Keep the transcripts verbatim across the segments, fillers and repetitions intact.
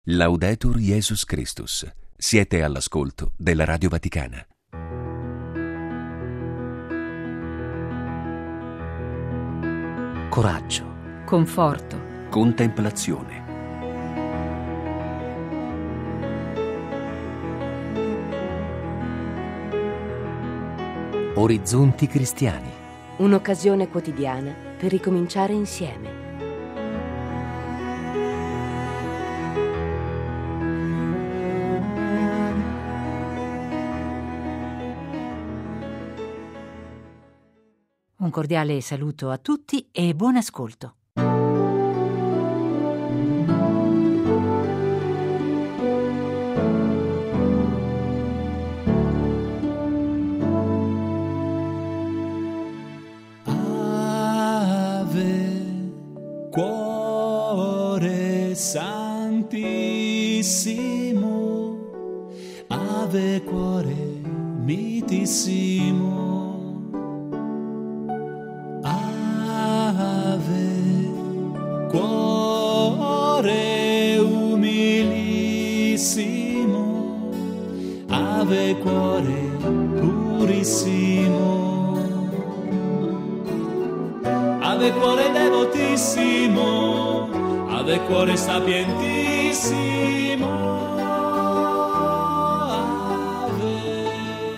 Laudetur Jesus Christus. Siete all'ascolto della Radio Vaticana. Coraggio, conforto, Contemplazione. orizzonti cristiani. Un'occasione quotidiana per ricominciare insieme. un cordiale saluto a tutti e buon ascolto. Ave, cuore santissimo, Ave, cuore mitissimo. Cuore umilissimo, Ave, cuore purissimo, Ave, cuore devotissimo, Ave, cuore sapientissimo, Ave,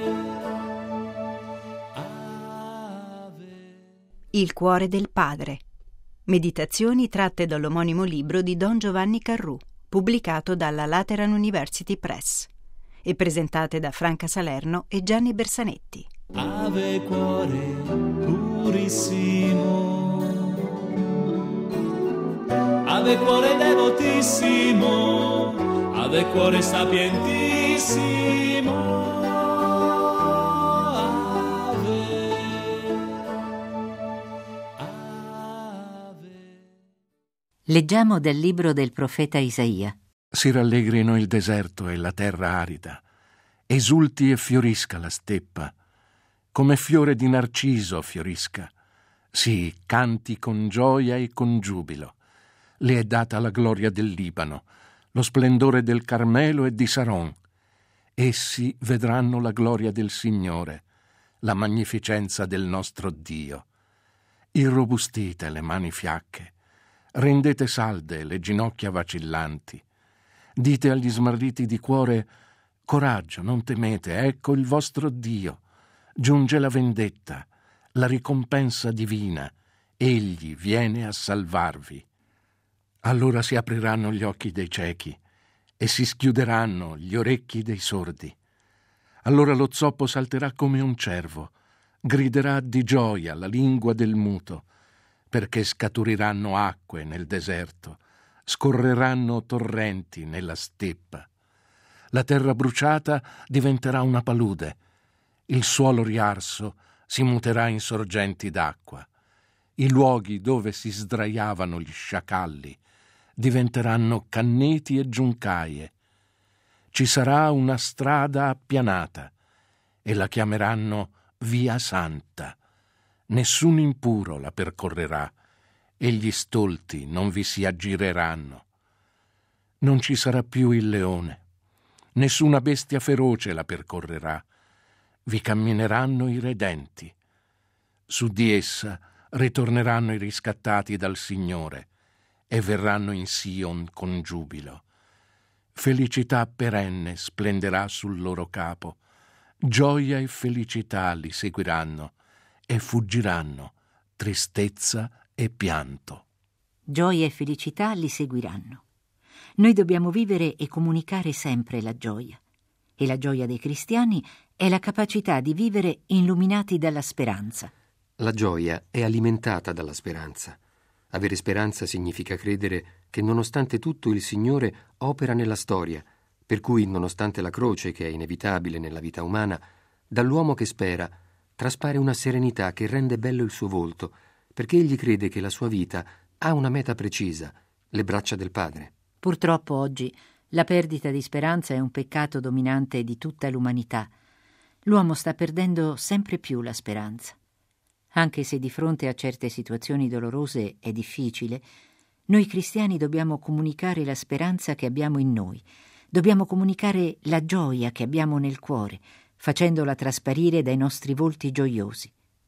Ave. Il cuore del Padre. Meditazioni tratte dall'omonimo libro di Don Giovanni Carrù, pubblicato dalla Lateran University Press, e presentate da Franca Salerno e Gianni Bersanetti. Ave, cuore purissimo, Ave, cuore devotissimo, Ave, cuore sapientissimo, Leggiamo dal libro del profeta Isaia. Si rallegrino il deserto e la terra arida, esulti e fiorisca la steppa, come fiore di narciso fiorisca. Sì, canti con gioia e con giubilo. Le è data la gloria del Libano, lo splendore del Carmelo e di Saron. Essi vedranno la gloria del Signore, la magnificenza del nostro Dio. Irrobustite le mani fiacche, rendete salde le ginocchia vacillanti. Dite agli smarriti di cuore: coraggio, non temete, ecco il vostro Dio. Giunge la vendetta, la ricompensa divina. Egli viene a salvarvi. Allora si apriranno gli occhi dei ciechi e si schiuderanno gli orecchi dei sordi. Allora lo zoppo salterà come un cervo, griderà di gioia la lingua del muto, perché scaturiranno acque nel deserto, scorreranno torrenti nella steppa. La terra bruciata diventerà una palude, il suolo riarso si muterà in sorgenti d'acqua, i luoghi dove si sdraiavano gli sciacalli diventeranno canneti e giuncaie. Ci sarà una strada appianata e la chiameranno Via Santa. Nessun impuro la percorrerà e gli stolti non vi si aggireranno. Non ci sarà più il leone, nessuna bestia feroce la percorrerà. Vi cammineranno i redenti. Su di essa ritorneranno i riscattati dal Signore e verranno in Sion con giubilo. Felicità perenne splenderà sul loro capo. Gioia e felicità li seguiranno e fuggiranno tristezza e pianto. Gioia e felicità li seguiranno. Noi dobbiamo vivere e comunicare sempre la gioia. E la gioia dei cristiani è la capacità di vivere illuminati dalla speranza. La gioia è alimentata dalla speranza. Avere speranza significa credere che nonostante tutto il Signore opera nella storia, per cui nonostante la croce che è inevitabile nella vita umana, dall'uomo che spera traspare una serenità che rende bello il suo volto, perché egli crede che la sua vita ha una meta precisa, le braccia del Padre. Purtroppo oggi la perdita di speranza è un peccato dominante di tutta l'umanità. L'uomo sta perdendo sempre più la speranza. Anche se di fronte a certe situazioni dolorose è difficile, Noi cristiani dobbiamo comunicare la speranza che abbiamo in noi, dobbiamo comunicare la gioia che abbiamo nel cuore, facendola trasparire dai nostri volti gioiosi.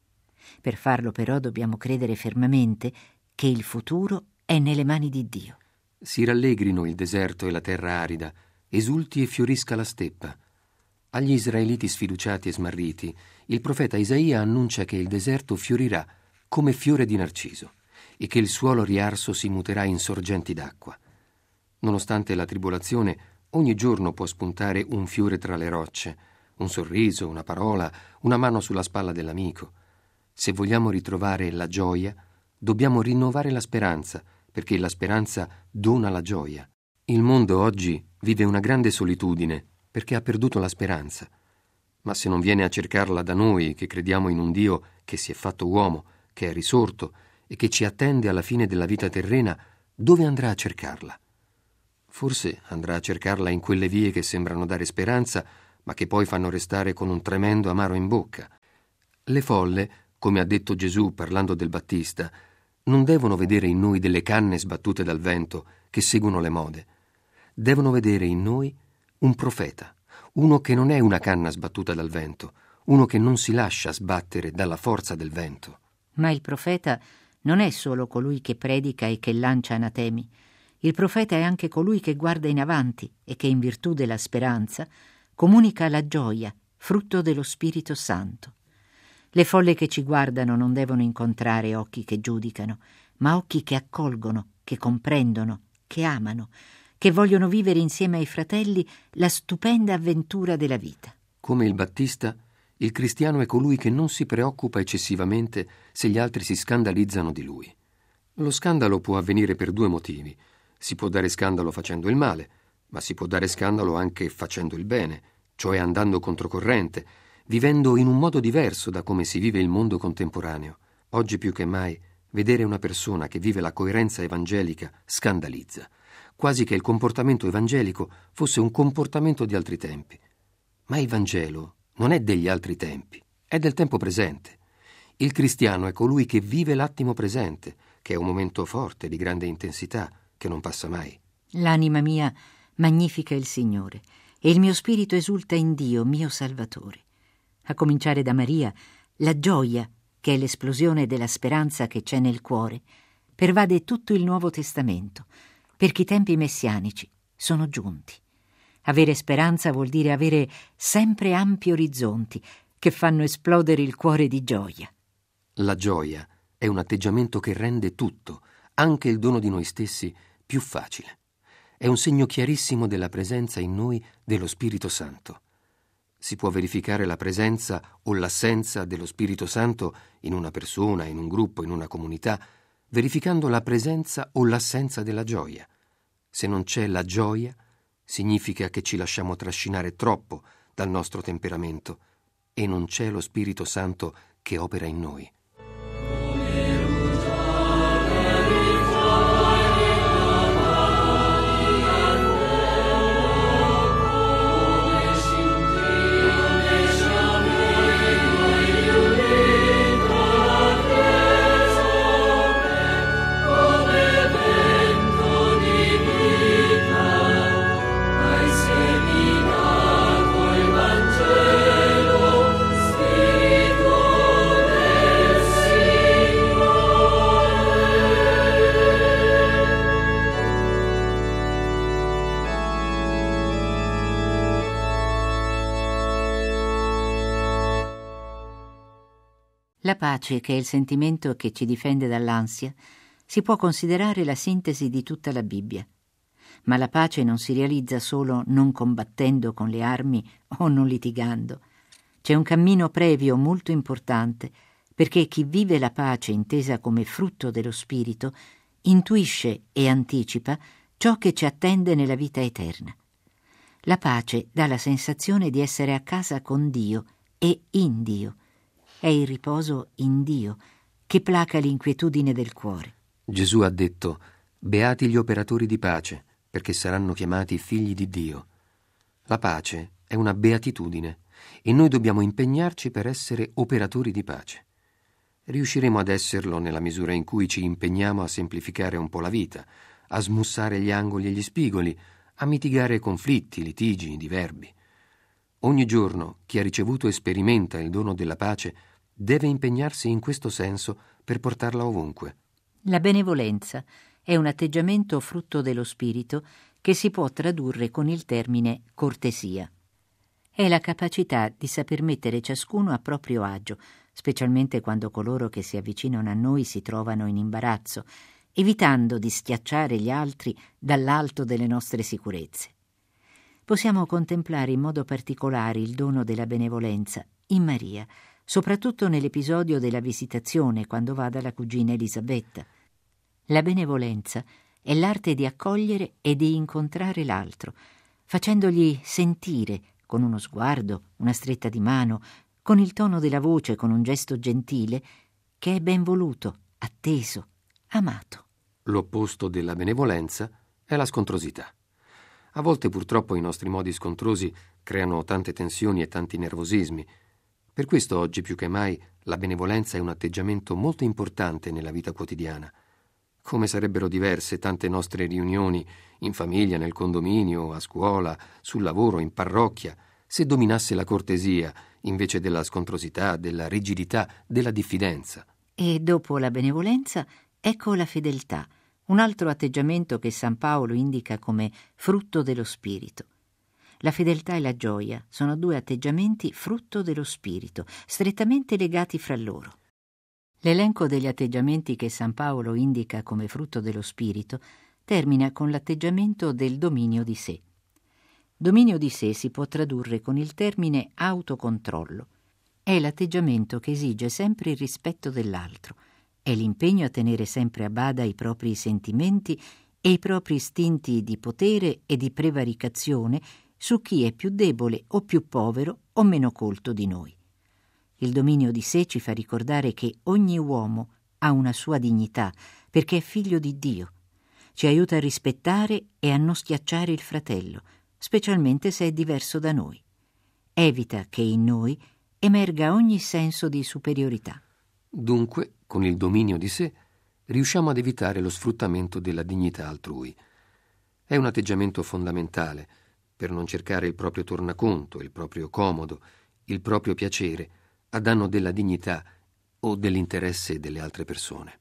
Per farlo però dobbiamo credere fermamente che il futuro è nelle mani di Dio. Si rallegrino il deserto e la terra arida, esulti e fiorisca la steppa. Agli israeliti sfiduciati e smarriti, il profeta Isaia annuncia che il deserto fiorirà come fiore di narciso e che il suolo riarso si muterà in sorgenti d'acqua. Nonostante la tribolazione, ogni giorno può spuntare un fiore tra le rocce, un sorriso, una parola, una mano sulla spalla dell'amico. Se vogliamo ritrovare la gioia, dobbiamo rinnovare la speranza, perché la speranza dona la gioia. Il mondo oggi vive una grande solitudine perché ha perduto la speranza. Ma se non viene a cercarla da noi, che crediamo in un Dio che si è fatto uomo, che è risorto e che ci attende alla fine della vita terrena, dove andrà a cercarla? Forse andrà a cercarla in quelle vie che sembrano dare speranza, ma che poi fanno restare con un tremendo amaro in bocca. Le folle, come ha detto Gesù parlando del Battista, non devono vedere in noi delle canne sbattute dal vento che seguono le mode. Devono vedere in noi un profeta, uno che non è una canna sbattuta dal vento, uno che non si lascia sbattere dalla forza del vento. Ma il profeta non è solo colui che predica e che lancia anatemi. Il profeta è anche colui che guarda in avanti e che, in virtù della speranza, comunica la gioia, frutto dello Spirito Santo. Le folle che ci guardano non devono incontrare occhi che giudicano, ma occhi che accolgono, che comprendono, che amano, che vogliono vivere insieme ai fratelli la stupenda avventura della vita. Come il Battista, il cristiano è colui che non si preoccupa eccessivamente se gli altri si scandalizzano di lui. Lo scandalo può avvenire per due motivi. Si può dare scandalo facendo il male, ma si può dare scandalo anche facendo il bene, cioè andando controcorrente, vivendo in un modo diverso da come si vive il mondo contemporaneo. Oggi più che mai, vedere una persona che vive la coerenza evangelica scandalizza, quasi che il comportamento evangelico fosse un comportamento di altri tempi. Ma il Vangelo non è degli altri tempi, è del tempo presente. Il cristiano è colui che vive l'attimo presente, che è un momento forte, di grande intensità, che non passa mai. L'anima mia magnifica il Signore, e il mio spirito esulta in Dio, mio Salvatore. A cominciare da Maria, la gioia, che è l'esplosione della speranza che c'è nel cuore, pervade tutto il Nuovo Testamento, perché i tempi messianici sono giunti. Avere speranza vuol dire avere sempre ampi orizzonti che fanno esplodere il cuore di gioia. La gioia è un atteggiamento che rende tutto, anche il dono di noi stessi, più facile. È un segno chiarissimo della presenza in noi dello Spirito Santo. Si può verificare la presenza o l'assenza dello Spirito Santo in una persona, in un gruppo, in una comunità, verificando la presenza o l'assenza della gioia. Se non c'è la gioia, significa che ci lasciamo trascinare troppo dal nostro temperamento e non c'è lo Spirito Santo che opera in noi. La pace, che è il sentimento che ci difende dall'ansia, si può considerare la sintesi di tutta la Bibbia. Ma la pace non si realizza solo non combattendo con le armi o non litigando. C'è un cammino previo molto importante, perché chi vive la pace intesa come frutto dello Spirito intuisce e anticipa ciò che ci attende nella vita eterna. La pace dà la sensazione di essere a casa con Dio e in Dio. È il riposo in Dio che placa l'inquietudine del cuore. Gesù ha detto: beati gli operatori di pace, perché saranno chiamati figli di Dio. La pace è una beatitudine e noi dobbiamo impegnarci per essere operatori di pace. Riusciremo ad esserlo nella misura in cui ci impegniamo a semplificare un po' la vita, a smussare gli angoli e gli spigoli, a mitigare conflitti, litigi, diverbi. Ogni giorno chi ha ricevuto e sperimenta il dono della pace deve impegnarsi in questo senso per portarla ovunque. La benevolenza è un atteggiamento frutto dello spirito che si può tradurre con il termine cortesia. È la capacità di saper mettere ciascuno a proprio agio, specialmente quando coloro che si avvicinano a noi si trovano in imbarazzo, evitando di schiacciare gli altri dall'alto delle nostre sicurezze. Possiamo contemplare in modo particolare il dono della benevolenza in Maria, soprattutto nell'episodio della visitazione quando va dalla cugina Elisabetta. La benevolenza è l'arte di accogliere e di incontrare l'altro, facendogli sentire con uno sguardo, una stretta di mano, con il tono della voce, con un gesto gentile, che è ben voluto, atteso, amato. L'opposto della benevolenza è la scontrosità. A volte purtroppo i nostri modi scontrosi creano tante tensioni e tanti nervosismi. Per questo oggi più che mai la benevolenza è un atteggiamento molto importante nella vita quotidiana. Come sarebbero diverse tante nostre riunioni in famiglia, nel condominio, a scuola, sul lavoro, in parrocchia, se dominasse la cortesia invece della scontrosità, della rigidità, della diffidenza. E dopo la benevolenza, ecco la fedeltà, un altro atteggiamento che San Paolo indica come frutto dello spirito. La fedeltà e la gioia sono due atteggiamenti frutto dello spirito, strettamente legati fra loro. L'elenco degli atteggiamenti che San Paolo indica come frutto dello spirito termina con l'atteggiamento del dominio di sé. Dominio di sé si può tradurre con il termine autocontrollo. È l'atteggiamento che esige sempre il rispetto dell'altro, è l'impegno a tenere sempre a bada i propri sentimenti e i propri istinti di potere e di prevaricazione su chi è più debole o più povero o meno colto di noi. Il dominio di sé ci fa ricordare che ogni uomo ha una sua dignità perché è figlio di Dio. Ci aiuta a rispettare e a non schiacciare il fratello, specialmente se è diverso da noi. Evita che in noi emerga ogni senso di superiorità. Dunque, con il dominio di sé, riusciamo ad evitare lo sfruttamento della dignità altrui. È un atteggiamento fondamentale per non cercare il proprio tornaconto, il proprio comodo, il proprio piacere, a danno della dignità o dell'interesse delle altre persone.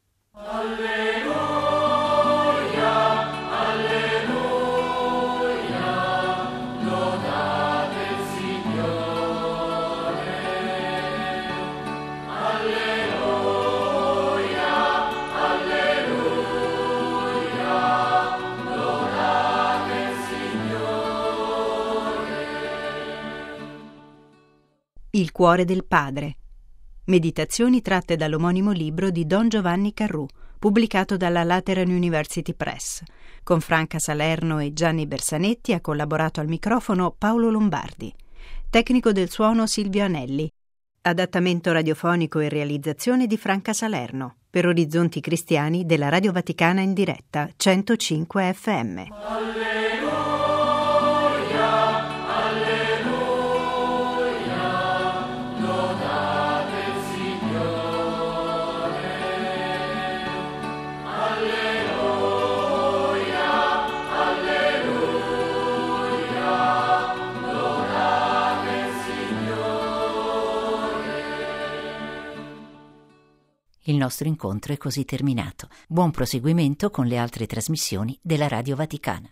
Il cuore del padre. Meditazioni tratte dall'omonimo libro di Don Giovanni Carrù, pubblicato dalla Lateran University Press. Con Franca Salerno e Gianni Bersanetti ha collaborato al microfono Paolo Lombardi. Tecnico del suono Silvio Anelli. Adattamento radiofonico e realizzazione di Franca Salerno. Per Orizzonti Cristiani della Radio Vaticana in diretta centocinque F M. Il nostro incontro è così terminato. Buon proseguimento con le altre trasmissioni della Radio Vaticana.